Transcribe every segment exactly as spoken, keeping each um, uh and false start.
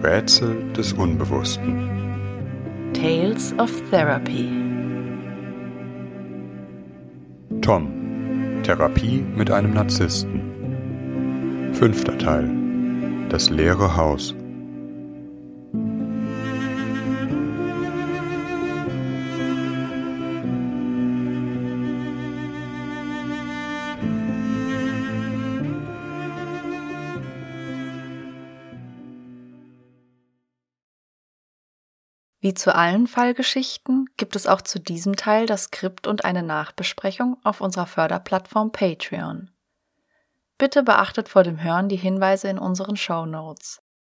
Rätsel des Unbewussten. Tales of Therapy. Tom. Therapie mit einem Narzissten. Fünfter Teil. Das leere Haus. Wie zu allen Fallgeschichten gibt es auch zu diesem Teil das Skript und eine Nachbesprechung auf unserer Förderplattform Patreon. Bitte beachtet vor dem Hören die Hinweise in unseren Shownotes.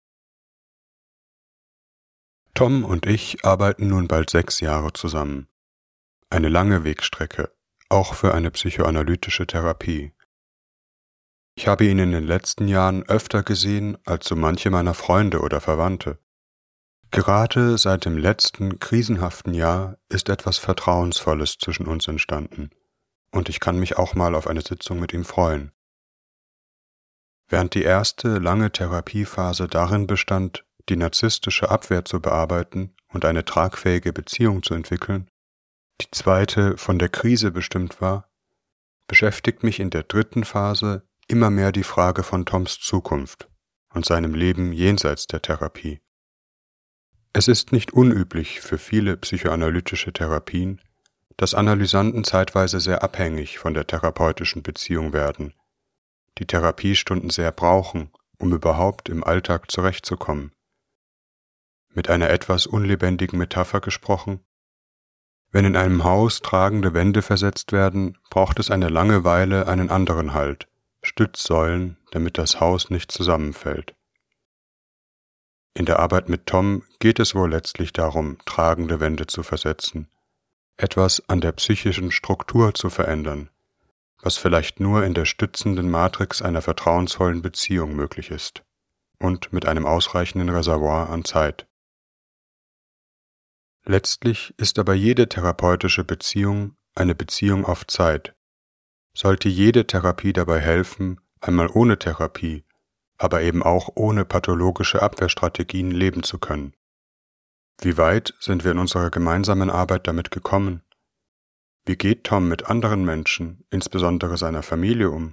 Tom und ich arbeiten nun bald sechs Jahre zusammen. Eine lange Wegstrecke, auch für eine psychoanalytische Therapie. Ich habe ihn in den letzten Jahren öfter gesehen als so manche meiner Freunde oder Verwandte. Gerade seit dem letzten krisenhaften Jahr ist etwas Vertrauensvolles zwischen uns entstanden, und ich kann mich auch mal auf eine Sitzung mit ihm freuen. Während die erste lange Therapiephase darin bestand, die narzisstische Abwehr zu bearbeiten und eine tragfähige Beziehung zu entwickeln, die zweite von der Krise bestimmt war, beschäftigt mich in der dritten Phase immer mehr die Frage von Toms Zukunft und seinem Leben jenseits der Therapie. Es ist nicht unüblich für viele psychoanalytische Therapien, dass Analysanten zeitweise sehr abhängig von der therapeutischen Beziehung werden, die Therapiestunden sehr brauchen, um überhaupt im Alltag zurechtzukommen. Mit einer etwas unlebendigen Metapher gesprochen: Wenn in einem Haus tragende Wände versetzt werden, braucht es eine lange Weile einen anderen Halt, Stützsäulen, damit das Haus nicht zusammenfällt. In der Arbeit mit Tom geht es wohl letztlich darum, tragende Wände zu versetzen, etwas an der psychischen Struktur zu verändern, was vielleicht nur in der stützenden Matrix einer vertrauensvollen Beziehung möglich ist und mit einem ausreichenden Reservoir an Zeit. Letztlich ist aber jede therapeutische Beziehung eine Beziehung auf Zeit. Sollte jede Therapie dabei helfen, einmal ohne Therapie, aber eben auch ohne pathologische Abwehrstrategien leben zu können. Wie weit sind wir in unserer gemeinsamen Arbeit damit gekommen? Wie geht Tom mit anderen Menschen, insbesondere seiner Familie, um?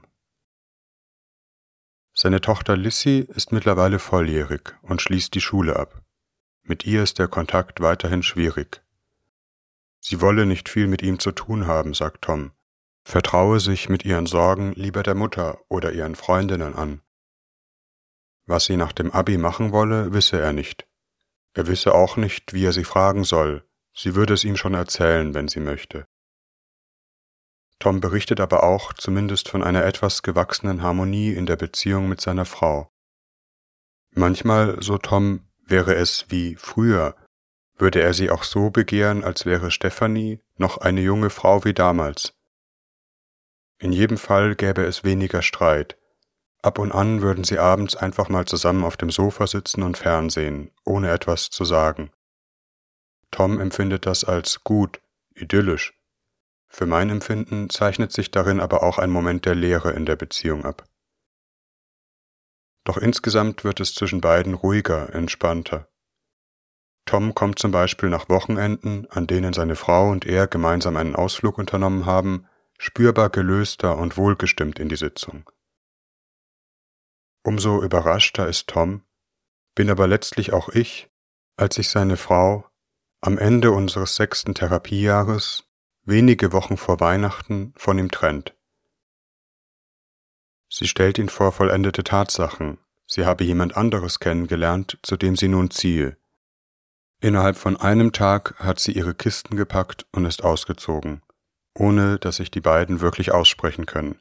Seine Tochter Lissy ist mittlerweile volljährig und schließt die Schule ab. Mit ihr ist der Kontakt weiterhin schwierig. Sie wolle nicht viel mit ihm zu tun haben, sagt Tom, vertraue sich mit ihren Sorgen lieber der Mutter oder ihren Freundinnen an. Was sie nach dem Abi machen wolle, wisse er nicht. Er wisse auch nicht, wie er sie fragen soll. Sie würde es ihm schon erzählen, wenn sie möchte. Tom berichtet aber auch zumindest von einer etwas gewachsenen Harmonie in der Beziehung mit seiner Frau. Manchmal, so Tom, wäre es wie früher, würde er sie auch so begehren, als wäre Stefanie noch eine junge Frau wie damals. In jedem Fall gäbe es weniger Streit. Ab und an würden sie abends einfach mal zusammen auf dem Sofa sitzen und fernsehen, ohne etwas zu sagen. Tom empfindet das als gut, idyllisch. Für mein Empfinden zeichnet sich darin aber auch ein Moment der Leere in der Beziehung ab. Doch insgesamt wird es zwischen beiden ruhiger, entspannter. Tom kommt zum Beispiel nach Wochenenden, an denen seine Frau und er gemeinsam einen Ausflug unternommen haben, spürbar gelöster und wohlgestimmt in die Sitzung. Umso überraschter ist Tom, bin aber letztlich auch ich, als sich seine Frau am Ende unseres sechsten Therapiejahres, wenige Wochen vor Weihnachten, von ihm trennt. Sie stellt ihn vor vollendete Tatsachen, sie habe jemand anderes kennengelernt, zu dem sie nun ziehe. Innerhalb von einem Tag hat sie ihre Kisten gepackt und ist ausgezogen, ohne dass sich die beiden wirklich aussprechen können.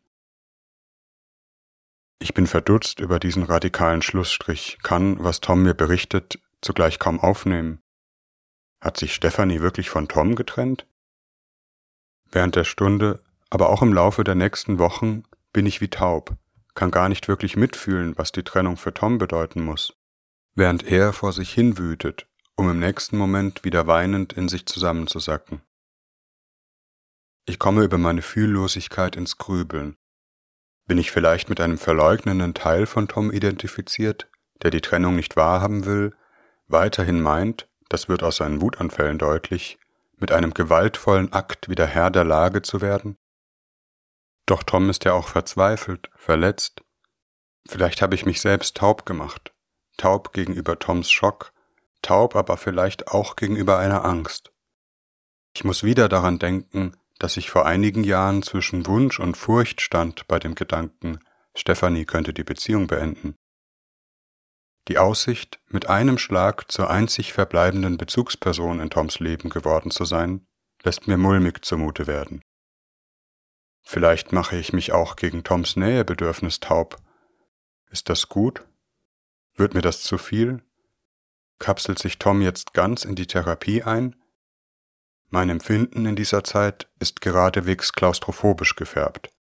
Ich bin verdutzt über diesen radikalen Schlussstrich, kann, was Tom mir berichtet, zugleich kaum aufnehmen. Hat sich Stefanie wirklich von Tom getrennt? Während der Stunde, aber auch im Laufe der nächsten Wochen, bin ich wie taub, kann gar nicht wirklich mitfühlen, was die Trennung für Tom bedeuten muss, während er vor sich hin wütet, um im nächsten Moment wieder weinend in sich zusammenzusacken. Ich komme über meine Fühllosigkeit ins Grübeln. Bin ich vielleicht mit einem verleugnenden Teil von Tom identifiziert, der die Trennung nicht wahrhaben will, weiterhin meint, das wird aus seinen Wutanfällen deutlich, mit einem gewaltvollen Akt wieder Herr der Lage zu werden? Doch Tom ist ja auch verzweifelt, verletzt. Vielleicht habe ich mich selbst taub gemacht, taub gegenüber Toms Schock, taub aber vielleicht auch gegenüber einer Angst. Ich muss wieder daran denken, dass ich vor einigen Jahren zwischen Wunsch und Furcht stand bei dem Gedanken, Stefanie könnte die Beziehung beenden. Die Aussicht, mit einem Schlag zur einzig verbleibenden Bezugsperson in Toms Leben geworden zu sein, lässt mir mulmig zumute werden. Vielleicht mache ich mich auch gegen Toms Nähebedürfnis taub. Ist das gut? Wird mir das zu viel? Kapselt sich Tom jetzt ganz in die Therapie ein? Mein Empfinden in dieser Zeit ist geradewegs klaustrophobisch gefärbt.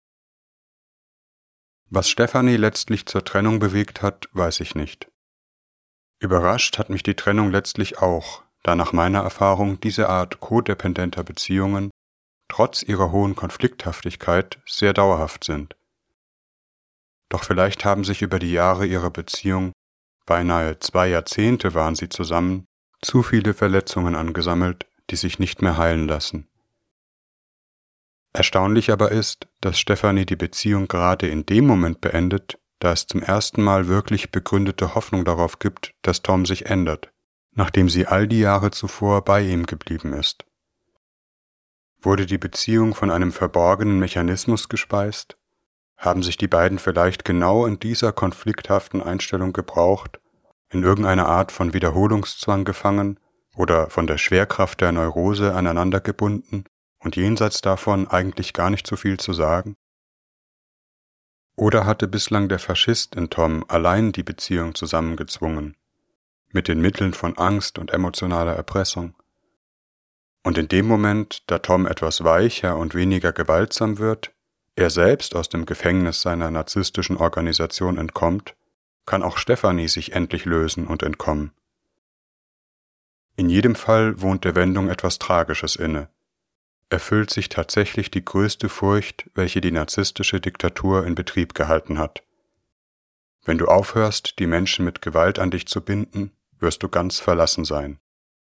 Was Stefanie letztlich zur Trennung bewegt hat, weiß ich nicht. Überrascht hat mich die Trennung letztlich auch, da nach meiner Erfahrung diese Art codependenter Beziehungen trotz ihrer hohen Konflikthaftigkeit sehr dauerhaft sind. Doch vielleicht haben sich über die Jahre ihrer Beziehung, beinahe zwei Jahrzehnte waren sie zusammen, zu viele Verletzungen angesammelt, die sich nicht mehr heilen lassen. Erstaunlich aber ist, dass Stefanie die Beziehung gerade in dem Moment beendet, da es zum ersten Mal wirklich begründete Hoffnung darauf gibt, dass Tom sich ändert, nachdem sie all die Jahre zuvor bei ihm geblieben ist. Wurde die Beziehung von einem verborgenen Mechanismus gespeist? Haben sich die beiden vielleicht genau in dieser konflikthaften Einstellung gebraucht, in irgendeiner Art von Wiederholungszwang gefangen oder von der Schwerkraft der Neurose aneinander gebunden und jenseits davon eigentlich gar nicht so viel zu sagen? Oder hatte bislang der Faschist in Tom allein die Beziehung zusammengezwungen, mit den Mitteln von Angst und emotionaler Erpressung? Und in dem Moment, da Tom etwas weicher und weniger gewaltsam wird, er selbst aus dem Gefängnis seiner narzisstischen Organisation entkommt, kann auch Stefanie sich endlich lösen und entkommen. In jedem Fall wohnt der Wendung etwas Tragisches inne. Erfüllt sich tatsächlich die größte Furcht, welche die narzisstische Diktatur in Betrieb gehalten hat. Wenn du aufhörst, die Menschen mit Gewalt an dich zu binden, wirst du ganz verlassen sein.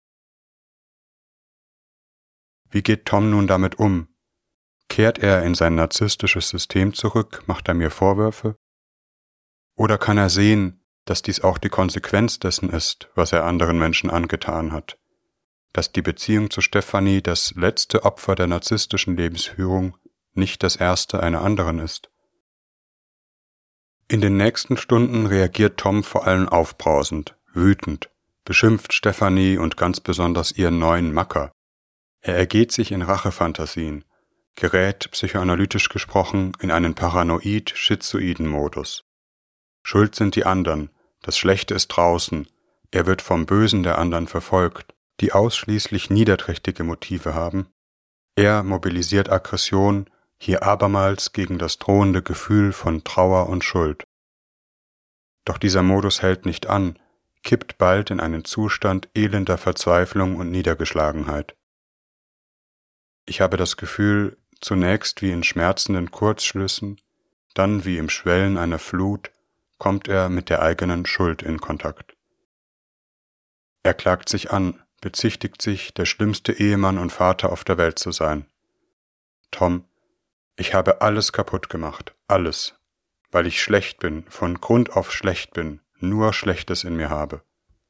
Wie geht Tom nun damit um? Kehrt er in sein narzisstisches System zurück, macht er mir Vorwürfe? Oder kann er sehen, dass dies auch die Konsequenz dessen ist, was er anderen Menschen angetan hat? Dass die Beziehung zu Stefanie das letzte Opfer der narzisstischen Lebensführung, nicht das erste einer anderen ist? In den nächsten Stunden reagiert Tom vor allem aufbrausend, wütend, beschimpft Stefanie und ganz besonders ihren neuen Macker. Er ergeht sich in Rachefantasien, gerät, psychoanalytisch gesprochen, in einen paranoid-schizoiden Modus. Schuld sind die anderen, das Schlechte ist draußen, er wird vom Bösen der anderen verfolgt, die ausschließlich niederträchtige Motive haben. Er mobilisiert Aggression, hier abermals gegen das drohende Gefühl von Trauer und Schuld. Doch dieser Modus hält nicht an, kippt bald in einen Zustand elender Verzweiflung und Niedergeschlagenheit. Ich habe das Gefühl, zunächst wie in schmerzenden Kurzschlüssen, dann wie im Schwellen einer Flut, kommt er mit der eigenen Schuld in Kontakt. Er klagt sich an, bezichtigt sich, der schlimmste Ehemann und Vater auf der Welt zu sein. Tom, ich habe alles kaputt gemacht, alles, weil ich schlecht bin, von Grund auf schlecht bin, nur Schlechtes in mir habe.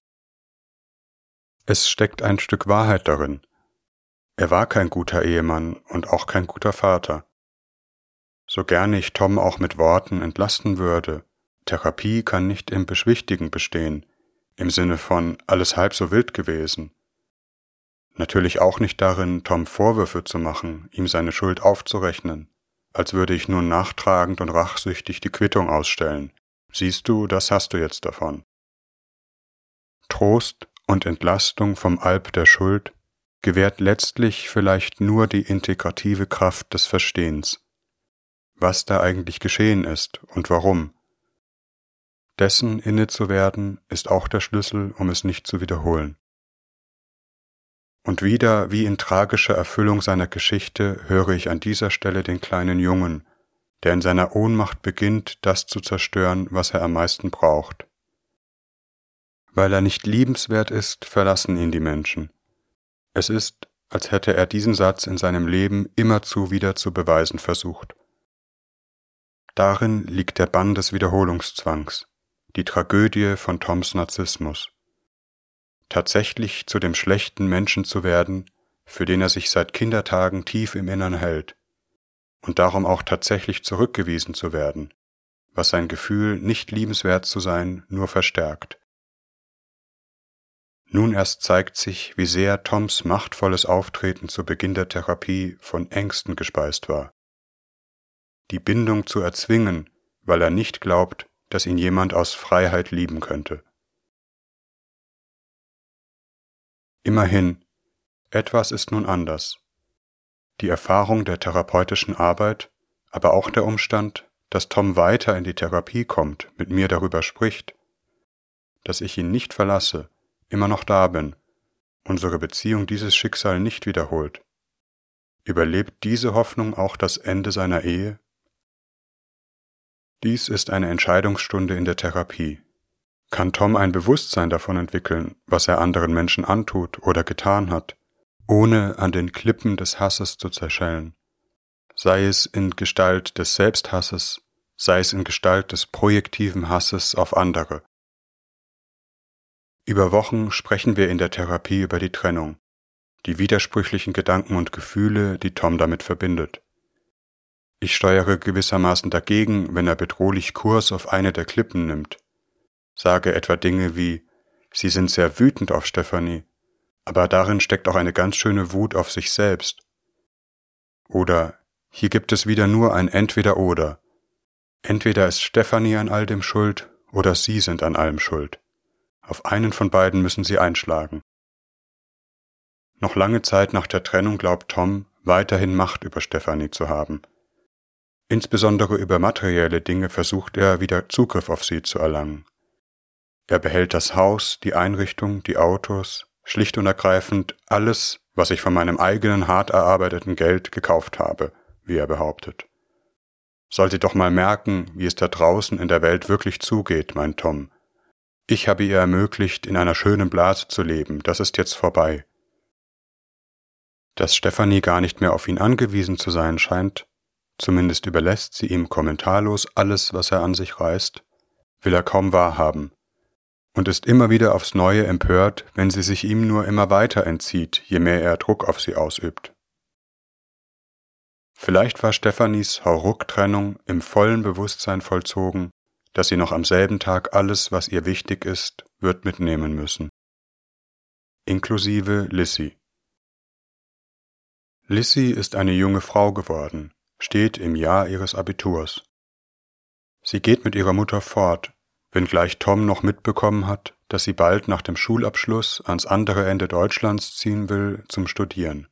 Es steckt ein Stück Wahrheit darin. Er war kein guter Ehemann und auch kein guter Vater. So gerne ich Tom auch mit Worten entlasten würde, Therapie kann nicht im Beschwichtigen bestehen, im Sinne von alles halb so wild gewesen. Natürlich auch nicht darin, Tom Vorwürfe zu machen, ihm seine Schuld aufzurechnen, als würde ich nun nachtragend und rachsüchtig die Quittung ausstellen. Siehst du, das hast du jetzt davon. Trost und Entlastung vom Alp der Schuld gewährt letztlich vielleicht nur die integrative Kraft des Verstehens, was da eigentlich geschehen ist und warum. Dessen inne zu werden, ist auch der Schlüssel, um es nicht zu wiederholen. Und wieder, wie in tragischer Erfüllung seiner Geschichte, höre ich an dieser Stelle den kleinen Jungen, der in seiner Ohnmacht beginnt, das zu zerstören, was er am meisten braucht. Weil er nicht liebenswert ist, verlassen ihn die Menschen. Es ist, als hätte er diesen Satz in seinem Leben immerzu wieder zu beweisen versucht. Darin liegt der Bann des Wiederholungszwangs, die Tragödie von Toms Narzissmus. Tatsächlich zu dem schlechten Menschen zu werden, für den er sich seit Kindertagen tief im Innern hält, und darum auch tatsächlich zurückgewiesen zu werden, was sein Gefühl, nicht liebenswert zu sein, nur verstärkt. Nun erst zeigt sich, wie sehr Toms machtvolles Auftreten zu Beginn der Therapie von Ängsten gespeist war. Die Bindung zu erzwingen, weil er nicht glaubt, dass ihn jemand aus Freiheit lieben könnte. Immerhin, etwas ist nun anders. Die Erfahrung der therapeutischen Arbeit, aber auch der Umstand, dass Tom weiter in die Therapie kommt, mit mir darüber spricht, dass ich ihn nicht verlasse, immer noch da bin, unsere Beziehung dieses Schicksal nicht wiederholt. Überlebt diese Hoffnung auch das Ende seiner Ehe? Dies ist eine Entscheidungsstunde in der Therapie. Kann Tom ein Bewusstsein davon entwickeln, was er anderen Menschen antut oder getan hat, ohne an den Klippen des Hasses zu zerschellen, sei es in Gestalt des Selbsthasses, sei es in Gestalt des projektiven Hasses auf andere. Über Wochen sprechen wir in der Therapie über die Trennung, die widersprüchlichen Gedanken und Gefühle, die Tom damit verbindet. Ich steuere gewissermaßen dagegen, wenn er bedrohlich Kurs auf eine der Klippen nimmt, sage etwa Dinge wie, Sie sind sehr wütend auf Stefanie, aber darin steckt auch eine ganz schöne Wut auf sich selbst. Oder, hier gibt es wieder nur ein Entweder-Oder. Entweder ist Stefanie an all dem schuld, oder Sie sind an allem schuld. Auf einen von beiden müssen Sie einschlagen. Noch lange Zeit nach der Trennung glaubt Tom, weiterhin Macht über Stefanie zu haben. Insbesondere über materielle Dinge versucht er, wieder Zugriff auf sie zu erlangen. Er behält das Haus, die Einrichtung, die Autos, schlicht und ergreifend alles, was ich von meinem eigenen hart erarbeiteten Geld gekauft habe, wie er behauptet. Soll sie doch mal merken, wie es da draußen in der Welt wirklich zugeht, meint Tom. Ich habe ihr ermöglicht, in einer schönen Blase zu leben, das ist jetzt vorbei. Dass Stefanie gar nicht mehr auf ihn angewiesen zu sein scheint, zumindest überlässt sie ihm kommentarlos alles, was er an sich reißt, will er kaum wahrhaben und ist immer wieder aufs Neue empört, wenn sie sich ihm nur immer weiter entzieht, je mehr er Druck auf sie ausübt. Vielleicht war Stefanis Hauruck-Trennung im vollen Bewusstsein vollzogen, dass sie noch am selben Tag alles, was ihr wichtig ist, wird mitnehmen müssen. Inklusive Lissy. Lissy ist eine junge Frau geworden, steht im Jahr ihres Abiturs. Sie geht mit ihrer Mutter fort, wenngleich Tom noch mitbekommen hat, dass sie bald nach dem Schulabschluss ans andere Ende Deutschlands ziehen will zum Studieren.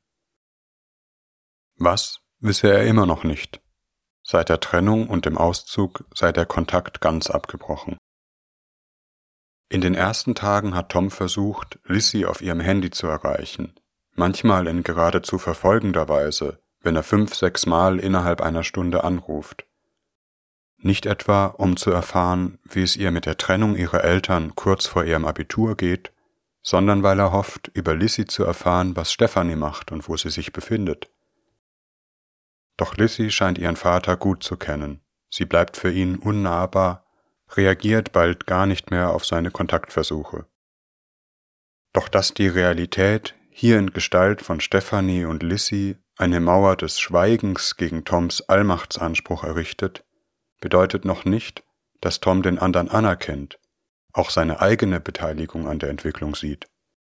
Was, wisse er immer noch nicht. Seit der Trennung und dem Auszug sei der Kontakt ganz abgebrochen. In den ersten Tagen hat Tom versucht, Lissy auf ihrem Handy zu erreichen, manchmal in geradezu verfolgender Weise, wenn er fünf, sechs Mal innerhalb einer Stunde anruft. Nicht etwa, um zu erfahren, wie es ihr mit der Trennung ihrer Eltern kurz vor ihrem Abitur geht, sondern weil er hofft, über Lissy zu erfahren, was Stefanie macht und wo sie sich befindet. Doch Lissy scheint ihren Vater gut zu kennen. Sie bleibt für ihn unnahbar, reagiert bald gar nicht mehr auf seine Kontaktversuche. Doch dass die Realität, hier in Gestalt von Stefanie und Lissy, eine Mauer des Schweigens gegen Toms Allmachtsanspruch errichtet, bedeutet noch nicht, dass Tom den anderen anerkennt, auch seine eigene Beteiligung an der Entwicklung sieht.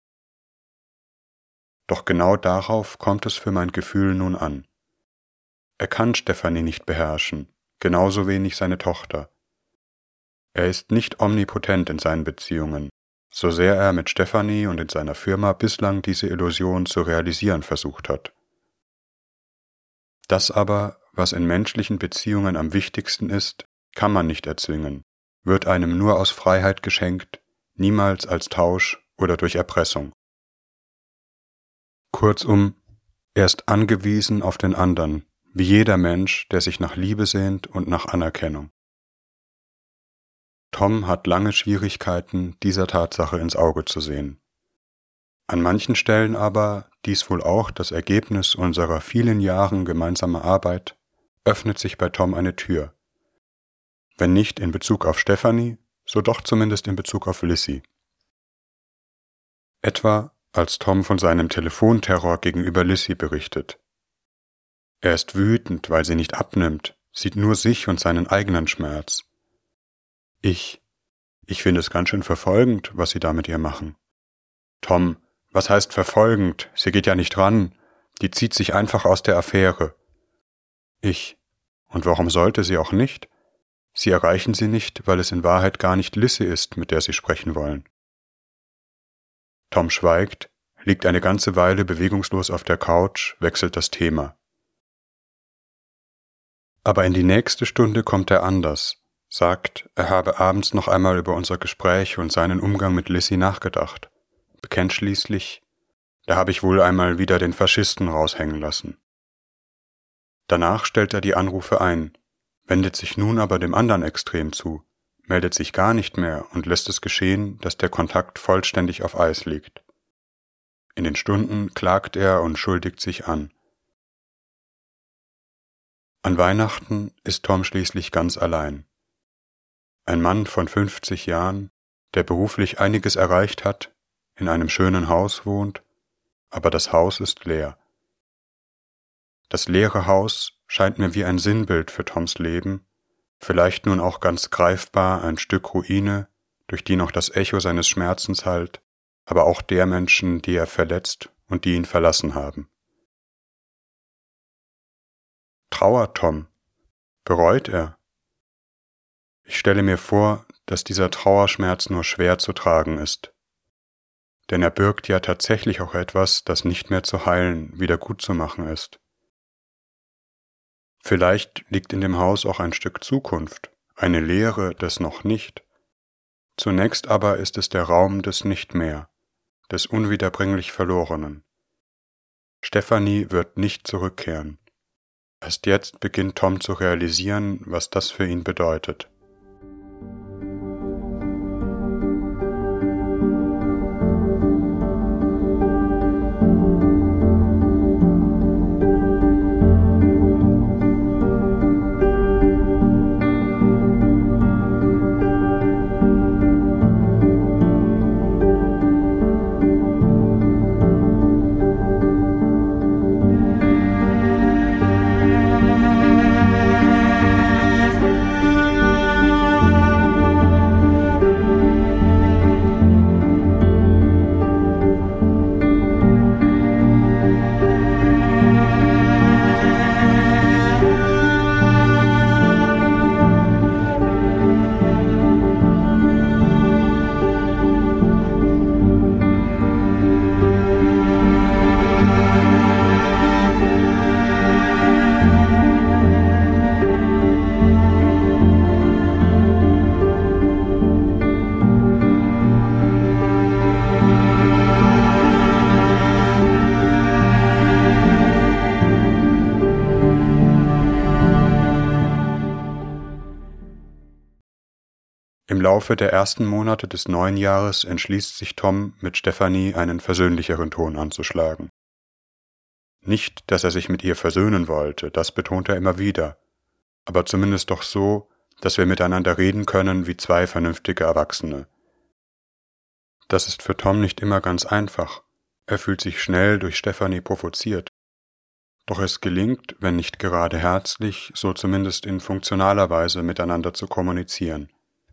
Doch genau darauf kommt es für mein Gefühl nun an. Er kann Stefanie nicht beherrschen, genauso wenig seine Tochter. Er ist nicht omnipotent in seinen Beziehungen, so sehr er mit Stefanie und in seiner Firma bislang diese Illusion zu realisieren versucht hat. Das aber, was in menschlichen Beziehungen am wichtigsten ist, kann man nicht erzwingen, wird einem nur aus Freiheit geschenkt, niemals als Tausch oder durch Erpressung. Kurzum, er ist angewiesen auf den anderen, wie jeder Mensch, der sich nach Liebe sehnt und nach Anerkennung. Tom hat lange Schwierigkeiten, dieser Tatsache ins Auge zu sehen. An manchen Stellen aber, dies wohl auch das Ergebnis unserer vielen Jahren gemeinsamer Arbeit, öffnet sich bei Tom eine Tür. Wenn nicht in Bezug auf Stephanie, so doch zumindest in Bezug auf Lissy. Etwa, als Tom von seinem Telefonterror gegenüber Lissy berichtet. Er ist wütend, weil sie nicht abnimmt, sieht nur sich und seinen eigenen Schmerz. Ich, ich finde es ganz schön verfolgend, was Sie da mit ihr machen. Tom, was heißt verfolgend? Sie geht ja nicht ran, die zieht sich einfach aus der Affäre. Ich, und warum sollte sie auch nicht? Sie erreichen sie nicht, weil es in Wahrheit gar nicht Lissy ist, mit der Sie sprechen wollen. Tom schweigt, liegt eine ganze Weile bewegungslos auf der Couch, wechselt das Thema. Aber in die nächste Stunde kommt er anders, sagt, er habe abends noch einmal über unser Gespräch und seinen Umgang mit Lissy nachgedacht, bekennt schließlich, da habe ich wohl einmal wieder den Faschisten raushängen lassen. Danach stellt er die Anrufe ein, wendet sich nun aber dem anderen Extrem zu, meldet sich gar nicht mehr und lässt es geschehen, dass der Kontakt vollständig auf Eis liegt. In den Stunden klagt er und schuldigt sich an. An Weihnachten ist Tom schließlich ganz allein. Ein Mann von fünfzig Jahren, der beruflich einiges erreicht hat, in einem schönen Haus wohnt, aber das Haus ist leer. Das leere Haus scheint mir wie ein Sinnbild für Toms Leben, vielleicht nun auch ganz greifbar ein Stück Ruine, durch die noch das Echo seines Schmerzens hallt, aber auch der Menschen, die er verletzt und die ihn verlassen haben. Trauert Tom? Bereut er? Ich stelle mir vor, dass dieser Trauerschmerz nur schwer zu tragen ist. Denn er birgt ja tatsächlich auch etwas, das nicht mehr zu heilen, wieder gut zu machen ist. Vielleicht liegt in dem Haus auch ein Stück Zukunft, eine Leere des noch nicht. Zunächst aber ist es der Raum des Nicht-Mehr, des unwiederbringlich Verlorenen. Stephanie wird nicht zurückkehren. Erst jetzt beginnt Tom zu realisieren, was das für ihn bedeutet. Im Laufe der ersten Monate des neuen Jahres entschließt sich Tom, mit Stephanie einen versöhnlicheren Ton anzuschlagen. Nicht, dass er sich mit ihr versöhnen wollte, das betont er immer wieder, aber zumindest doch so, dass wir miteinander reden können wie zwei vernünftige Erwachsene. Das ist für Tom nicht immer ganz einfach, er fühlt sich schnell durch Stephanie provoziert. Doch es gelingt, wenn nicht gerade herzlich, so zumindest in funktionaler Weise miteinander zu kommunizieren.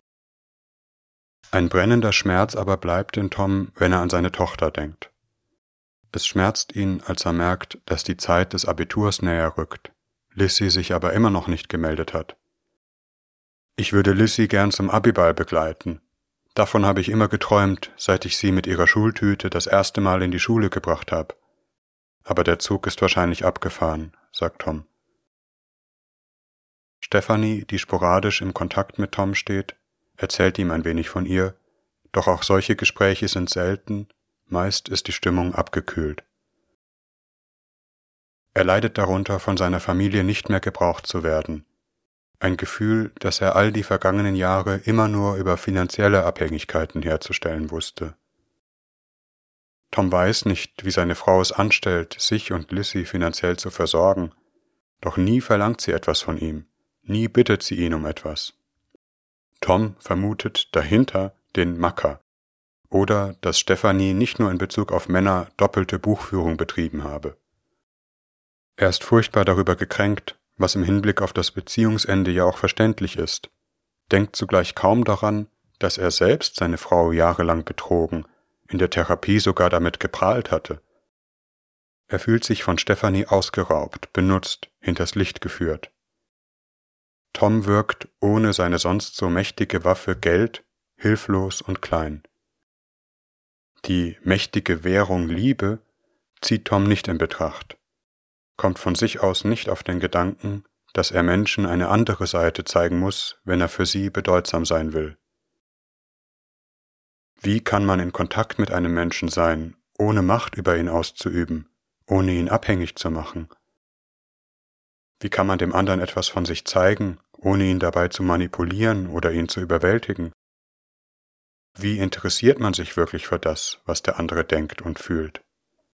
Ein brennender Schmerz aber bleibt in Tom, wenn er an seine Tochter denkt. Es schmerzt ihn, als er merkt, dass die Zeit des Abiturs näher rückt, Lissy sich aber immer noch nicht gemeldet hat. Ich würde Lissy gern zum Abiball begleiten. Davon habe ich immer geträumt, seit ich sie mit ihrer Schultüte das erste Mal in die Schule gebracht habe. Aber der Zug ist wahrscheinlich abgefahren, sagt Tom. Stephanie, die sporadisch im Kontakt mit Tom steht, erzählt ihm ein wenig von ihr, doch auch solche Gespräche sind selten, meist ist die Stimmung abgekühlt. Er leidet darunter, von seiner Familie nicht mehr gebraucht zu werden. ein Gefühl, das er all die vergangenen Jahre immer nur über finanzielle Abhängigkeiten herzustellen wusste. Tom weiß nicht, wie seine Frau es anstellt, sich und Lissy finanziell zu versorgen, doch nie verlangt sie etwas von ihm, nie bittet sie ihn um etwas. Tom vermutet dahinter den Macker oder dass Stephanie nicht nur in Bezug auf Männer doppelte Buchführung betrieben habe. Er ist furchtbar darüber gekränkt, was im Hinblick auf das Beziehungsende ja auch verständlich ist, denkt zugleich kaum daran, dass er selbst seine Frau jahrelang betrogen, in der Therapie sogar damit geprahlt hatte. Er fühlt sich von Stephanie ausgeraubt, benutzt, hinters Licht geführt. Tom wirkt ohne seine sonst so mächtige Waffe Geld hilflos und klein. Die mächtige Währung Liebe zieht Tom nicht in Betracht, kommt von sich aus nicht auf den Gedanken, dass er Menschen eine andere Seite zeigen muss, wenn er für sie bedeutsam sein will. Wie kann man in Kontakt mit einem Menschen sein, ohne Macht über ihn auszuüben, ohne ihn abhängig zu machen? Wie kann man dem anderen etwas von sich zeigen, ohne ihn dabei zu manipulieren oder ihn zu überwältigen? Wie interessiert man sich wirklich für das, was der andere denkt und fühlt?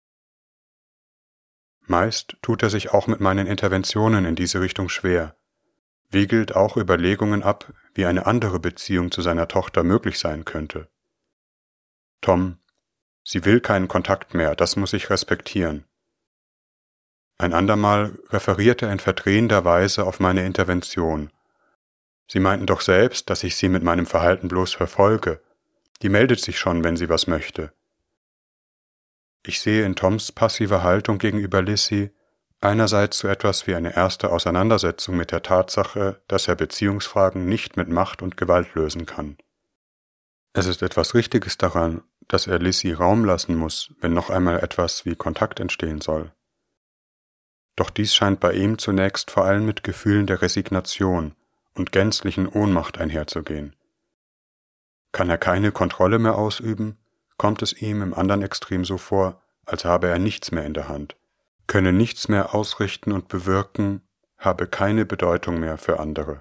Meist tut er sich auch mit meinen Interventionen in diese Richtung schwer, wiegelt auch Überlegungen ab, wie eine andere Beziehung zu seiner Tochter möglich sein könnte. Tom, sie will keinen Kontakt mehr, das muss ich respektieren. Ein andermal referierte er in verdrehender Weise auf meine Intervention. Sie meinten doch selbst, dass ich sie mit meinem Verhalten bloß verfolge. Die meldet sich schon, wenn sie was möchte. Ich sehe in Toms passiver Haltung gegenüber Lissy einerseits so etwas wie eine erste Auseinandersetzung mit der Tatsache, dass er Beziehungsfragen nicht mit Macht und Gewalt lösen kann. Es ist etwas Richtiges daran, dass er Lissy Raum lassen muss, wenn noch einmal etwas wie Kontakt entstehen soll. Doch dies scheint bei ihm zunächst vor allem mit Gefühlen der Resignation und gänzlichen Ohnmacht einherzugehen. Kann er keine Kontrolle mehr ausüben, kommt es ihm im anderen Extrem so vor, als habe er nichts mehr in der Hand, könne nichts mehr ausrichten und bewirken, habe keine Bedeutung mehr für andere.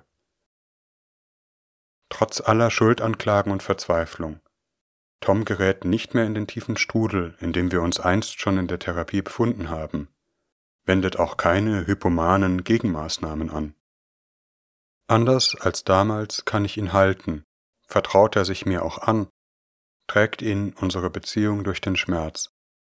Trotz aller Schuldanklagen und Verzweiflung, Tom gerät nicht mehr in den tiefen Strudel, in dem wir uns einst schon in der Therapie befunden haben, wendet auch keine hypomanen Gegenmaßnahmen an. Anders als damals kann ich ihn halten, vertraut er sich mir auch an, trägt ihn unsere Beziehung durch den Schmerz.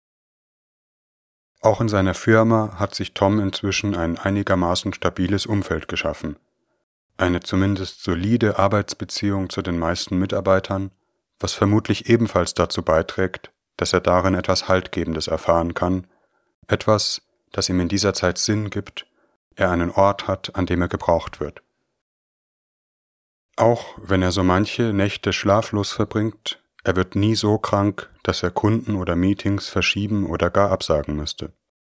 Auch in seiner Firma hat sich Tom inzwischen ein einigermaßen stabiles Umfeld geschaffen, eine zumindest solide Arbeitsbeziehung zu den meisten Mitarbeitern, was vermutlich ebenfalls dazu beiträgt, dass er darin etwas Haltgebendes erfahren kann, etwas, das ihm in dieser Zeit Sinn gibt, er einen Ort hat, an dem er gebraucht wird. Auch wenn er so manche Nächte schlaflos verbringt, er wird nie so krank, dass er Kunden oder Meetings verschieben oder gar absagen müsste.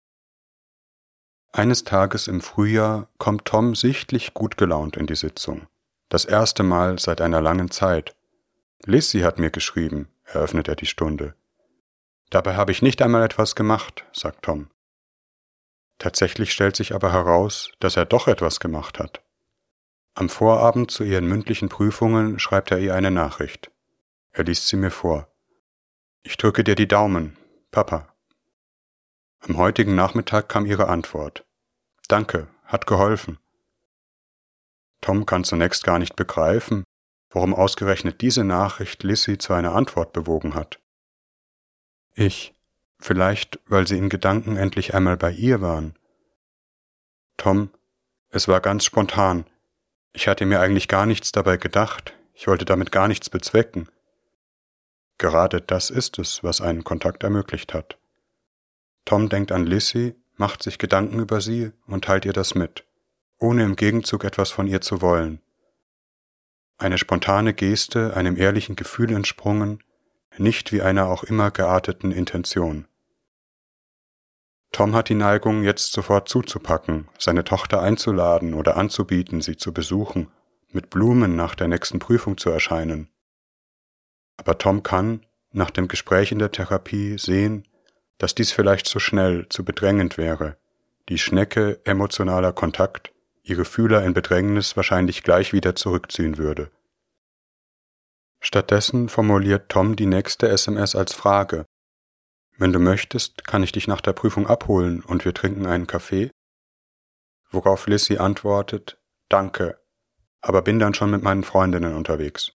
Eines Tages im Frühjahr kommt Tom sichtlich gut gelaunt in die Sitzung. Das erste Mal seit einer langen Zeit. Lissy hat mir geschrieben, eröffnet er die Stunde. Dabei habe ich nicht einmal etwas gemacht, sagt Tom. Tatsächlich stellt sich aber heraus, dass er doch etwas gemacht hat. Am Vorabend zu ihren mündlichen Prüfungen schreibt er ihr eine Nachricht. Er liest sie mir vor. Ich drücke dir die Daumen, Papa. Am heutigen Nachmittag kam ihre Antwort. Danke, hat geholfen. Tom kann zunächst gar nicht begreifen, warum ausgerechnet diese Nachricht Lissy zu einer Antwort bewogen hat. Ich, vielleicht, weil sie in Gedanken endlich einmal bei ihr waren. Tom, es war ganz spontan. Ich hatte mir eigentlich gar nichts dabei gedacht. Ich wollte damit gar nichts bezwecken. Gerade das ist es, was einen Kontakt ermöglicht hat. Tom denkt an Lissy, macht sich Gedanken über sie und teilt ihr das mit, ohne im Gegenzug etwas von ihr zu wollen. Eine spontane Geste, einem ehrlichen Gefühl entsprungen, nicht wie einer auch immer gearteten Intention. Tom hat die Neigung, jetzt sofort zuzupacken, seine Tochter einzuladen oder anzubieten, sie zu besuchen, mit Blumen nach der nächsten Prüfung zu erscheinen. Aber Tom kann, nach dem Gespräch in der Therapie, sehen, dass dies vielleicht zu schnell, zu bedrängend wäre, die Schnecke emotionaler Kontakt, ihre Fühler in Bedrängnis wahrscheinlich gleich wieder zurückziehen würde. Stattdessen formuliert Tom die nächste S M S als Frage: »Wenn du möchtest, kann ich dich nach der Prüfung abholen und wir trinken einen Kaffee?« Worauf Lizzie antwortet: »Danke, aber bin dann schon mit meinen Freundinnen unterwegs.«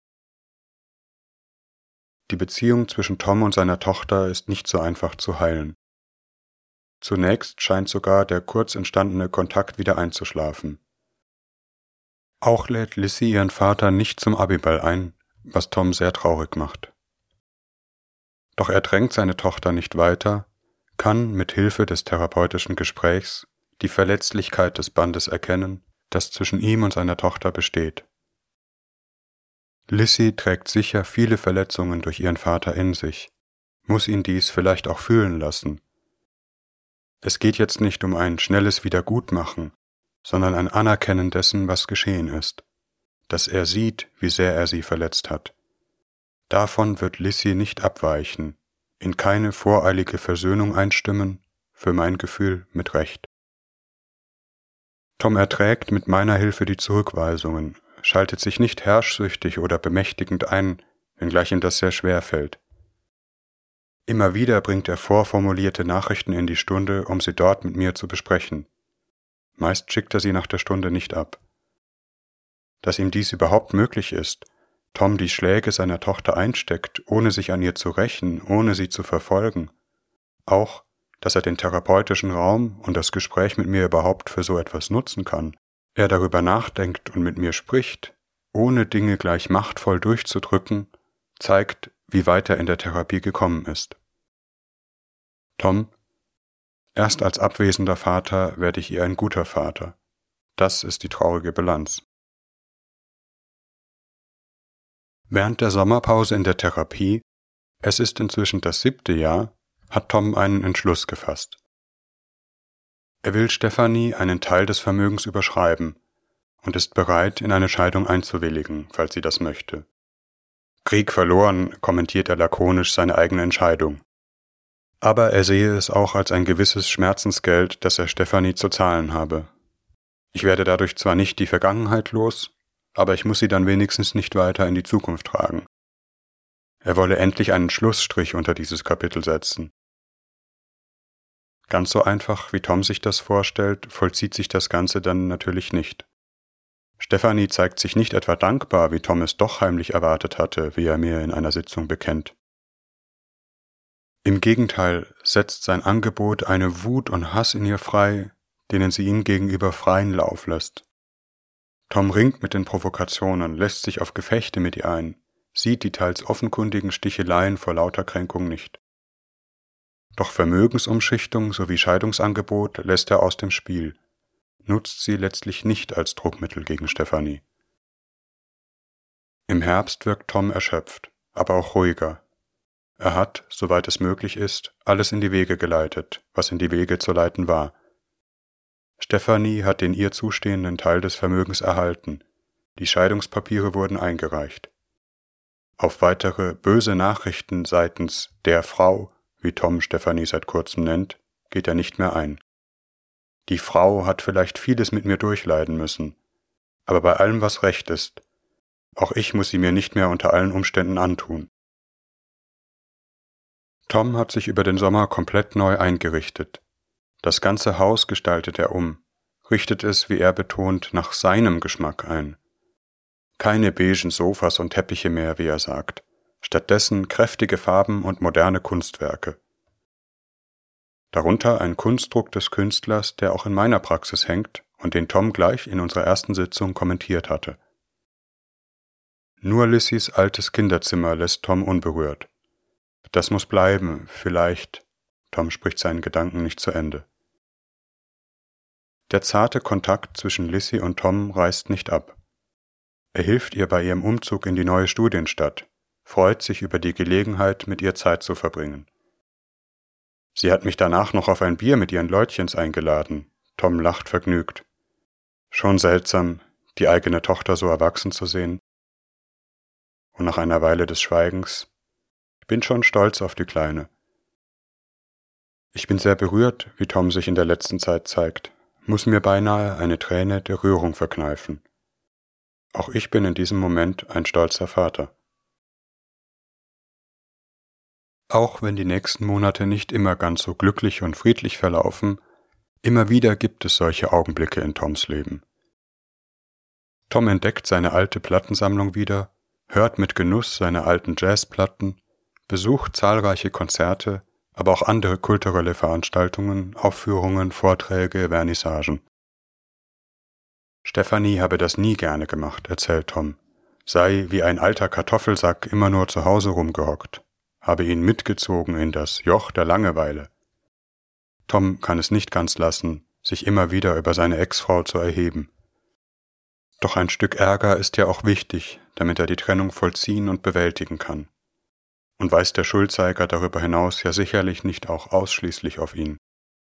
Die Beziehung zwischen Tom und seiner Tochter ist nicht so einfach zu heilen. Zunächst scheint sogar der kurz entstandene Kontakt wieder einzuschlafen. Auch lädt Lizzie ihren Vater nicht zum Abiball ein, was Tom sehr traurig macht. Doch er drängt seine Tochter nicht weiter, kann mit Hilfe des therapeutischen Gesprächs die Verletzlichkeit des Bandes erkennen, das zwischen ihm und seiner Tochter besteht. Lizzie trägt sicher viele Verletzungen durch ihren Vater in sich, muss ihn dies vielleicht auch fühlen lassen. Es geht jetzt nicht um ein schnelles Wiedergutmachen, sondern ein Anerkennen dessen, was geschehen ist, dass er sieht, wie sehr er sie verletzt hat. Davon wird Lizzie nicht abweichen, in keine voreilige Versöhnung einstimmen, für mein Gefühl mit Recht. Tom erträgt mit meiner Hilfe die Zurückweisungen, schaltet sich nicht herrschsüchtig oder bemächtigend ein, wenngleich ihm das sehr schwer fällt. Immer wieder bringt er vorformulierte Nachrichten in die Stunde, um sie dort mit mir zu besprechen. Meist schickt er sie nach der Stunde nicht ab. Dass ihm dies überhaupt möglich ist, Tom die Schläge seiner Tochter einsteckt, ohne sich an ihr zu rächen, ohne sie zu verfolgen. Auch, dass er den therapeutischen Raum und das Gespräch mit mir überhaupt für so etwas nutzen kann. Er darüber nachdenkt und mit mir spricht, ohne Dinge gleich machtvoll durchzudrücken, zeigt, wie weit er in der Therapie gekommen ist. Tom, erst als abwesender Vater werde ich ihr ein guter Vater. Das ist die traurige Bilanz. Während der Sommerpause in der Therapie, es ist inzwischen das siebte Jahr, hat Tom einen Entschluss gefasst. Er will Stefanie einen Teil des Vermögens überschreiben und ist bereit, in eine Scheidung einzuwilligen, falls sie das möchte. Krieg verloren, kommentiert er lakonisch seine eigene Entscheidung. Aber er sehe es auch als ein gewisses Schmerzensgeld, das er Stefanie zu zahlen habe. Ich werde dadurch zwar nicht die Vergangenheit los, aber ich muss sie dann wenigstens nicht weiter in die Zukunft tragen. Er wolle endlich einen Schlussstrich unter dieses Kapitel setzen. Ganz so einfach, wie Tom sich das vorstellt, vollzieht sich das Ganze dann natürlich nicht. Stefanie zeigt sich nicht etwa dankbar, wie Tom es doch heimlich erwartet hatte, wie er mir in einer Sitzung bekennt. Im Gegenteil setzt sein Angebot eine Wut und Hass in ihr frei, denen sie ihm gegenüber freien Lauf lässt. Tom ringt mit den Provokationen, lässt sich auf Gefechte mit ihr ein, sieht die teils offenkundigen Sticheleien vor lauter Kränkung nicht. Doch Vermögensumschichtung sowie Scheidungsangebot lässt er aus dem Spiel, nutzt sie letztlich nicht als Druckmittel gegen Stefanie. Im Herbst wirkt Tom erschöpft, aber auch ruhiger. Er hat, soweit es möglich ist, alles in die Wege geleitet, was in die Wege zu leiten war. Stefanie hat den ihr zustehenden Teil des Vermögens erhalten, die Scheidungspapiere wurden eingereicht. Auf weitere böse Nachrichten seitens der Frau, wie Tom Stefanie seit kurzem nennt, geht er nicht mehr ein. Die Frau hat vielleicht vieles mit mir durchleiden müssen, aber bei allem, was recht ist, auch ich muss sie mir nicht mehr unter allen Umständen antun. Tom hat sich über den Sommer komplett neu eingerichtet. Das ganze Haus gestaltet er um, richtet es, wie er betont, nach seinem Geschmack ein. Keine beigen Sofas und Teppiche mehr, wie er sagt, stattdessen kräftige Farben und moderne Kunstwerke. Darunter ein Kunstdruck des Künstlers, der auch in meiner Praxis hängt und den Tom gleich in unserer ersten Sitzung kommentiert hatte. Nur Lizzies altes Kinderzimmer lässt Tom unberührt. Das muss bleiben, vielleicht. Tom spricht seinen Gedanken nicht zu Ende. Der zarte Kontakt zwischen Lizzie und Tom reißt nicht ab. Er hilft ihr bei ihrem Umzug in die neue Studienstadt, freut sich über die Gelegenheit, mit ihr Zeit zu verbringen. Sie hat mich danach noch auf ein Bier mit ihren Leutchens eingeladen. Tom lacht vergnügt. Schon seltsam, die eigene Tochter so erwachsen zu sehen. Und nach einer Weile des Schweigens: Ich bin schon stolz auf die Kleine. Ich bin sehr berührt, wie Tom sich in der letzten Zeit zeigt, muss mir beinahe eine Träne der Rührung verkneifen. Auch ich bin in diesem Moment ein stolzer Vater. Auch wenn die nächsten Monate nicht immer ganz so glücklich und friedlich verlaufen, immer wieder gibt es solche Augenblicke in Toms Leben. Tom entdeckt seine alte Plattensammlung wieder, hört mit Genuss seine alten Jazzplatten, besucht zahlreiche Konzerte, aber auch andere kulturelle Veranstaltungen, Aufführungen, Vorträge, Vernissagen. Stefanie habe das nie gerne gemacht, erzählt Tom, sei wie ein alter Kartoffelsack immer nur zu Hause rumgehockt, habe ihn mitgezogen in das Joch der Langeweile. Tom kann es nicht ganz lassen, sich immer wieder über seine Ex-Frau zu erheben. Doch ein Stück Ärger ist ja auch wichtig, damit er die Trennung vollziehen und bewältigen kann. Und weist der Schuldzeiger darüber hinaus ja sicherlich nicht auch ausschließlich auf ihn.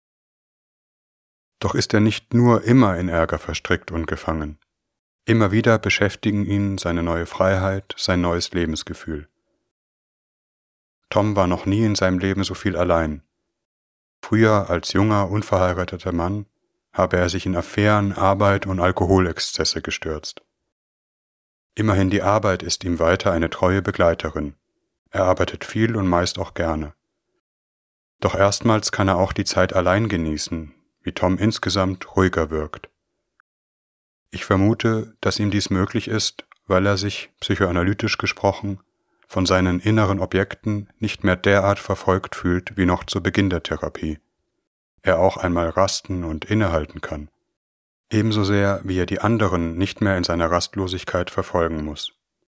Doch ist er nicht nur immer in Ärger verstrickt und gefangen. Immer wieder beschäftigen ihn seine neue Freiheit, sein neues Lebensgefühl. Tom war noch nie in seinem Leben so viel allein. Früher als junger, unverheirateter Mann habe er sich in Affären, Arbeit und Alkoholexzesse gestürzt. Immerhin die Arbeit ist ihm weiter eine treue Begleiterin. Er arbeitet viel und meist auch gerne. Doch erstmals kann er auch die Zeit allein genießen, wie Tom insgesamt ruhiger wirkt. Ich vermute, dass ihm dies möglich ist, weil er sich, psychoanalytisch gesprochen, von seinen inneren Objekten nicht mehr derart verfolgt fühlt wie noch zu Beginn der Therapie. Er auch einmal rasten und innehalten kann, ebenso sehr wie er die anderen nicht mehr in seiner Rastlosigkeit verfolgen muss.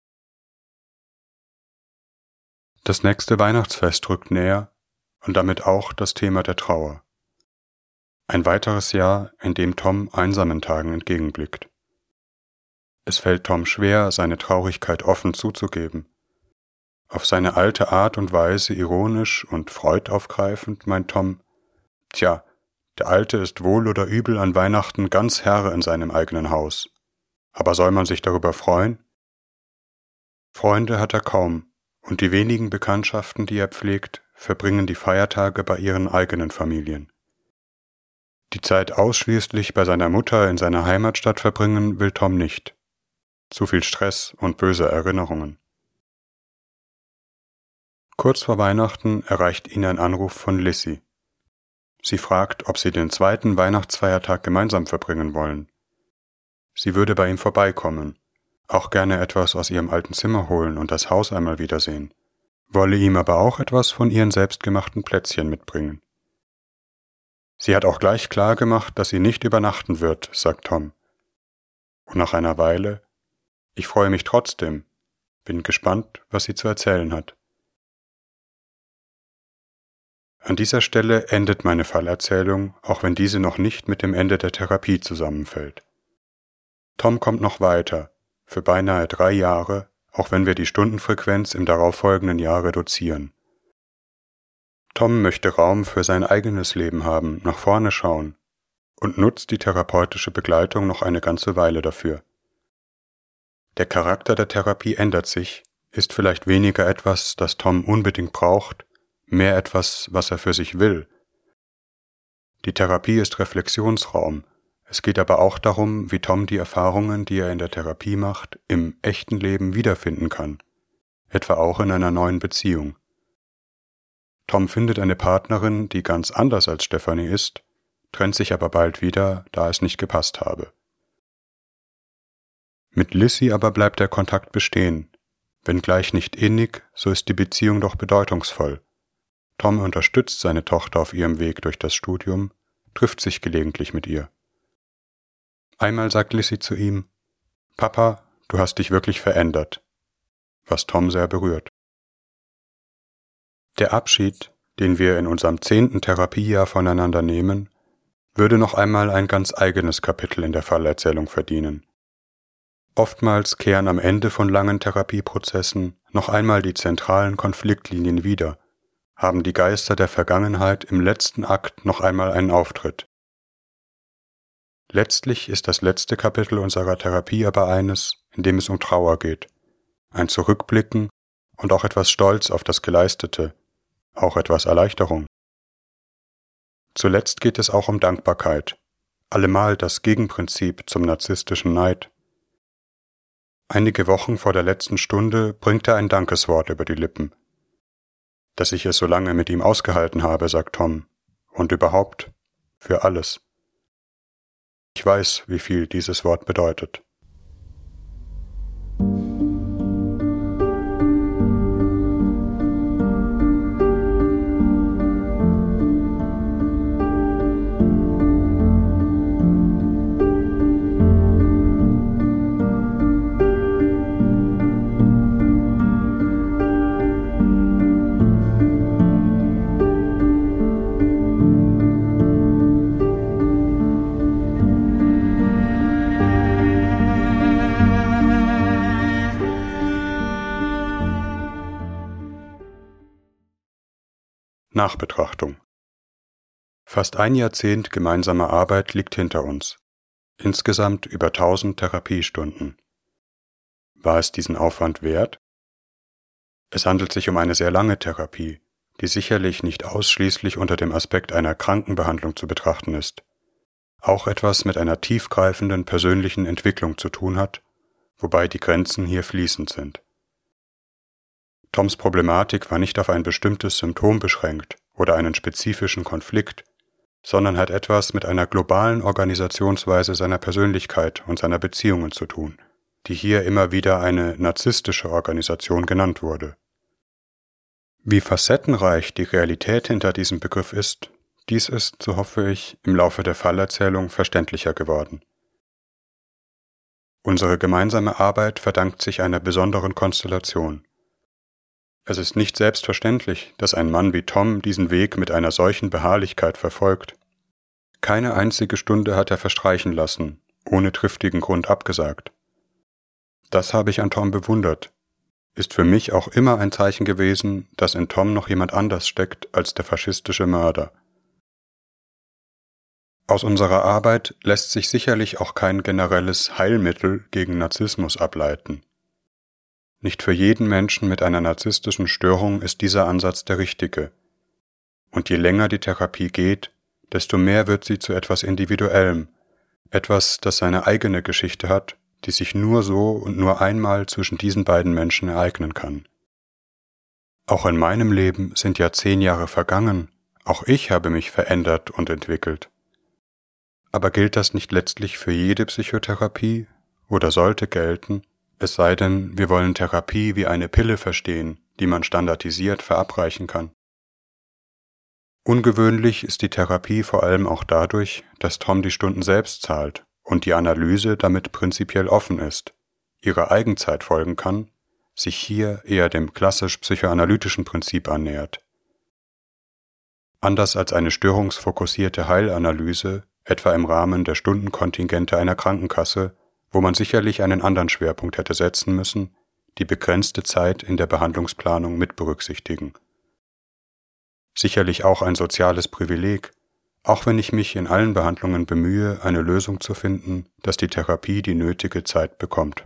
Das nächste Weihnachtsfest rückt näher und damit auch das Thema der Trauer. Ein weiteres Jahr, in dem Tom einsamen Tagen entgegenblickt. Es fällt Tom schwer, seine Traurigkeit offen zuzugeben. Auf seine alte Art und Weise ironisch und freudaufgreifend meint Tom, tja, der Alte ist wohl oder übel an Weihnachten ganz Herr in seinem eigenen Haus. Aber soll man sich darüber freuen? Freunde hat er kaum, und die wenigen Bekanntschaften, die er pflegt, verbringen die Feiertage bei ihren eigenen Familien. Die Zeit ausschließlich bei seiner Mutter in seiner Heimatstadt verbringen will Tom nicht. Zu viel Stress und böse Erinnerungen. Kurz vor Weihnachten erreicht ihn ein Anruf von Lissy. Sie fragt, ob sie den zweiten Weihnachtsfeiertag gemeinsam verbringen wollen. Sie würde bei ihm vorbeikommen, auch gerne etwas aus ihrem alten Zimmer holen und das Haus einmal wiedersehen, wolle ihm aber auch etwas von ihren selbstgemachten Plätzchen mitbringen. Sie hat auch gleich klar gemacht, dass sie nicht übernachten wird, sagt Tom. Und nach einer Weile, ich freue mich trotzdem, bin gespannt, was sie zu erzählen hat. An dieser Stelle endet meine Fallerzählung, auch wenn diese noch nicht mit dem Ende der Therapie zusammenfällt. Tom kommt noch weiter, für beinahe drei Jahre, auch wenn wir die Stundenfrequenz im darauffolgenden Jahr reduzieren. Tom möchte Raum für sein eigenes Leben haben, nach vorne schauen und nutzt die therapeutische Begleitung noch eine ganze Weile dafür. Der Charakter der Therapie ändert sich, ist vielleicht weniger etwas, das Tom unbedingt braucht, mehr etwas, was er für sich will. Die Therapie ist Reflexionsraum, es geht aber auch darum, wie Tom die Erfahrungen, die er in der Therapie macht, im echten Leben wiederfinden kann, etwa auch in einer neuen Beziehung. Tom findet eine Partnerin, die ganz anders als Stefanie ist, trennt sich aber bald wieder, da es nicht gepasst habe. Mit Lissy aber bleibt der Kontakt bestehen. Wenngleich nicht innig, so ist die Beziehung doch bedeutungsvoll. Tom unterstützt seine Tochter auf ihrem Weg durch das Studium, trifft sich gelegentlich mit ihr. Einmal sagt Lissy zu ihm, »Papa, du hast dich wirklich verändert«, was Tom sehr berührt. Der Abschied, den wir in unserem zehnten Therapiejahr voneinander nehmen, würde noch einmal ein ganz eigenes Kapitel in der Fallerzählung verdienen. Oftmals kehren am Ende von langen Therapieprozessen noch einmal die zentralen Konfliktlinien wieder, haben die Geister der Vergangenheit im letzten Akt noch einmal einen Auftritt. Letztlich ist das letzte Kapitel unserer Therapie aber eines, in dem es um Trauer geht, ein Zurückblicken und auch etwas Stolz auf das Geleistete, auch etwas Erleichterung. Zuletzt geht es auch um Dankbarkeit, allemal das Gegenprinzip zum narzisstischen Neid. Einige Wochen vor der letzten Stunde bringt er ein Dankeswort über die Lippen. Dass ich es so lange mit ihm ausgehalten habe, sagt Tom, und überhaupt, für alles. Ich weiß, wie viel dieses Wort bedeutet. Nachbetrachtung. Fast ein Jahrzehnt gemeinsamer Arbeit liegt hinter uns. Insgesamt über tausend Therapiestunden. War es diesen Aufwand wert? Es handelt sich um eine sehr lange Therapie, die sicherlich nicht ausschließlich unter dem Aspekt einer Krankenbehandlung zu betrachten ist, auch etwas mit einer tiefgreifenden persönlichen Entwicklung zu tun hat, wobei die Grenzen hier fließend sind. Toms Problematik war nicht auf ein bestimmtes Symptom beschränkt oder einen spezifischen Konflikt, sondern hat etwas mit einer globalen Organisationsweise seiner Persönlichkeit und seiner Beziehungen zu tun, die hier immer wieder eine narzisstische Organisation genannt wurde. Wie facettenreich die Realität hinter diesem Begriff ist, dies ist, so hoffe ich, im Laufe der Fallerzählung verständlicher geworden. Unsere gemeinsame Arbeit verdankt sich einer besonderen Konstellation. Es ist nicht selbstverständlich, dass ein Mann wie Tom diesen Weg mit einer solchen Beharrlichkeit verfolgt. Keine einzige Stunde hat er verstreichen lassen, ohne triftigen Grund abgesagt. Das habe ich an Tom bewundert, ist für mich auch immer ein Zeichen gewesen, dass in Tom noch jemand anders steckt als der faschistische Mörder. Aus unserer Arbeit lässt sich sicherlich auch kein generelles Heilmittel gegen Narzissmus ableiten. Nicht für jeden Menschen mit einer narzisstischen Störung ist dieser Ansatz der richtige. Und je länger die Therapie geht, desto mehr wird sie zu etwas Individuellem, etwas, das seine eigene Geschichte hat, die sich nur so und nur einmal zwischen diesen beiden Menschen ereignen kann. Auch in meinem Leben sind ja zehn Jahre vergangen, auch ich habe mich verändert und entwickelt. Aber gilt das nicht letztlich für jede Psychotherapie oder sollte gelten? Es sei denn, wir wollen Therapie wie eine Pille verstehen, die man standardisiert verabreichen kann. Ungewöhnlich ist die Therapie vor allem auch dadurch, dass Tom die Stunden selbst zahlt und die Analyse damit prinzipiell offen ist, ihrer Eigenzeit folgen kann, sich hier eher dem klassisch psychoanalytischen Prinzip annähert. Anders als eine störungsfokussierte Heilanalyse, etwa im Rahmen der Stundenkontingente einer Krankenkasse, wo man sicherlich einen anderen Schwerpunkt hätte setzen müssen, die begrenzte Zeit in der Behandlungsplanung mit berücksichtigen. Sicherlich auch ein soziales Privileg, auch wenn ich mich in allen Behandlungen bemühe, eine Lösung zu finden, dass die Therapie die nötige Zeit bekommt.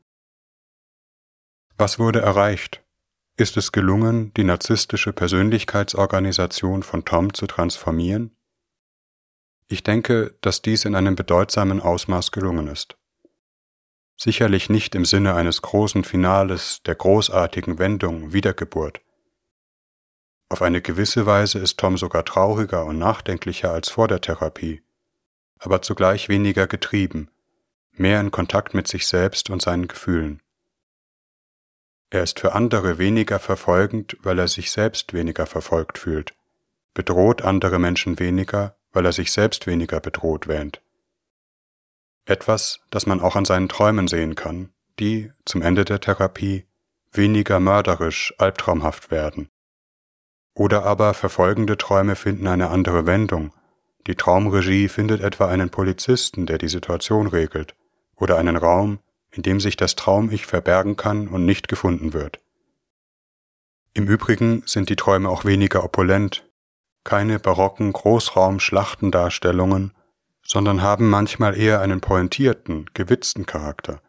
Was wurde erreicht? Ist es gelungen, die narzisstische Persönlichkeitsorganisation von Tom zu transformieren? Ich denke, dass dies in einem bedeutsamen Ausmaß gelungen ist. Sicherlich nicht im Sinne eines großen Finales, der großartigen Wendung, Wiedergeburt. Auf eine gewisse Weise ist Tom sogar trauriger und nachdenklicher als vor der Therapie, aber zugleich weniger getrieben, mehr in Kontakt mit sich selbst und seinen Gefühlen. Er ist für andere weniger verfolgend, weil er sich selbst weniger verfolgt fühlt, bedroht andere Menschen weniger, weil er sich selbst weniger bedroht wähnt. Etwas, das man auch an seinen Träumen sehen kann, die, zum Ende der Therapie, weniger mörderisch, albtraumhaft werden. Oder aber verfolgende Träume finden eine andere Wendung. Die Traumregie findet etwa einen Polizisten, der die Situation regelt, oder einen Raum, in dem sich das Traum-Ich verbergen kann und nicht gefunden wird. Im Übrigen sind die Träume auch weniger opulent, keine barocken Großraum-Schlachtendarstellungen, sondern haben manchmal eher einen pointierten, gewitzten Charakter.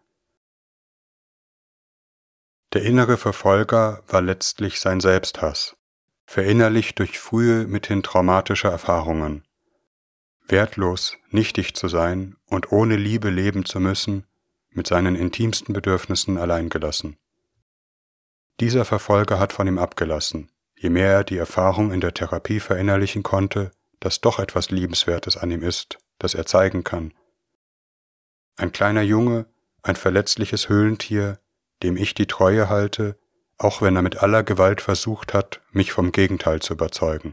Der innere Verfolger war letztlich sein Selbsthass, verinnerlicht durch frühe, mithin traumatische Erfahrungen. wertlos, nichtig zu sein und ohne Liebe leben zu müssen, mit seinen intimsten Bedürfnissen allein gelassen. Dieser Verfolger hat von ihm abgelassen, je mehr er die Erfahrung in der Therapie verinnerlichen konnte, dass doch etwas Liebenswertes an ihm ist, das er zeigen kann. Ein kleiner Junge, ein verletzliches Höhlentier, dem ich die Treue halte, auch wenn er mit aller Gewalt versucht hat, mich vom Gegenteil zu überzeugen.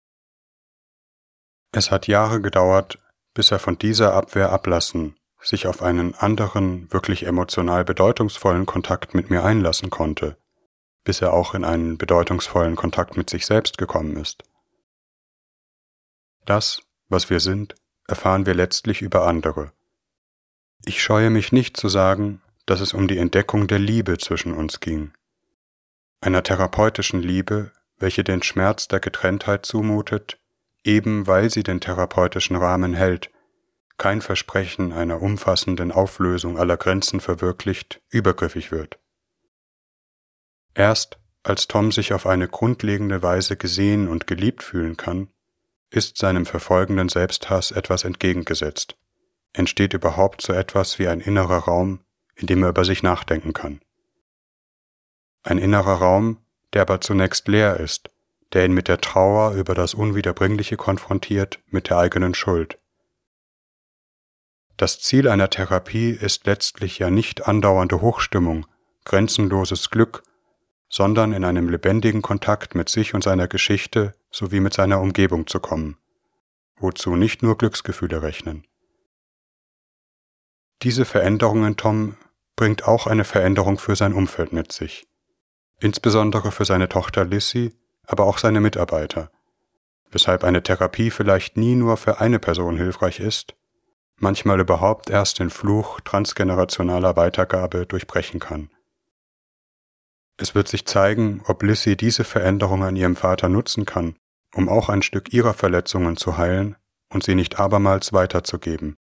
Es hat Jahre gedauert, bis er von dieser Abwehr ablassen, sich auf einen anderen, wirklich emotional bedeutungsvollen Kontakt mit mir einlassen konnte, bis er auch in einen bedeutungsvollen Kontakt mit sich selbst gekommen ist. Das, was wir sind, erfahren wir letztlich über andere. Ich scheue mich nicht zu sagen, dass es um die Entdeckung der Liebe zwischen uns ging. Einer therapeutischen Liebe, welche den Schmerz der Getrenntheit zumutet, eben weil sie den therapeutischen Rahmen hält, kein Versprechen einer umfassenden Auflösung aller Grenzen verwirklicht, übergriffig wird. Erst als Tom sich auf eine grundlegende Weise gesehen und geliebt fühlen kann, ist seinem verfolgenden Selbsthass etwas entgegengesetzt, entsteht überhaupt so etwas wie ein innerer Raum, in dem er über sich nachdenken kann. Ein innerer Raum, der aber zunächst leer ist, der ihn mit der Trauer über das Unwiederbringliche konfrontiert, mit der eigenen Schuld. Das Ziel einer Therapie ist letztlich ja nicht andauernde Hochstimmung, grenzenloses Glück, sondern in einem lebendigen Kontakt mit sich und seiner Geschichte sowie mit seiner Umgebung zu kommen, wozu nicht nur Glücksgefühle rechnen. Diese Veränderung in Tom bringt auch eine Veränderung für sein Umfeld mit sich, insbesondere für seine Tochter Lissy, aber auch seine Mitarbeiter, weshalb eine Therapie vielleicht nie nur für eine Person hilfreich ist, manchmal überhaupt erst den Fluch transgenerationaler Weitergabe durchbrechen kann. Es wird sich zeigen, ob Lissy diese Veränderung an ihrem Vater nutzen kann, um auch ein Stück ihrer Verletzungen zu heilen und sie nicht abermals weiterzugeben.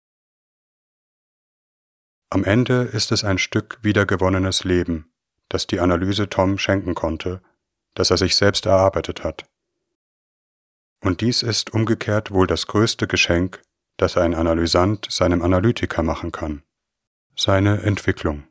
Am Ende ist es ein Stück wiedergewonnenes Leben, das die Analyse Tom schenken konnte, das er sich selbst erarbeitet hat. Und dies ist umgekehrt wohl das größte Geschenk, das ein Analysant seinem Analytiker machen kann: seine Entwicklung.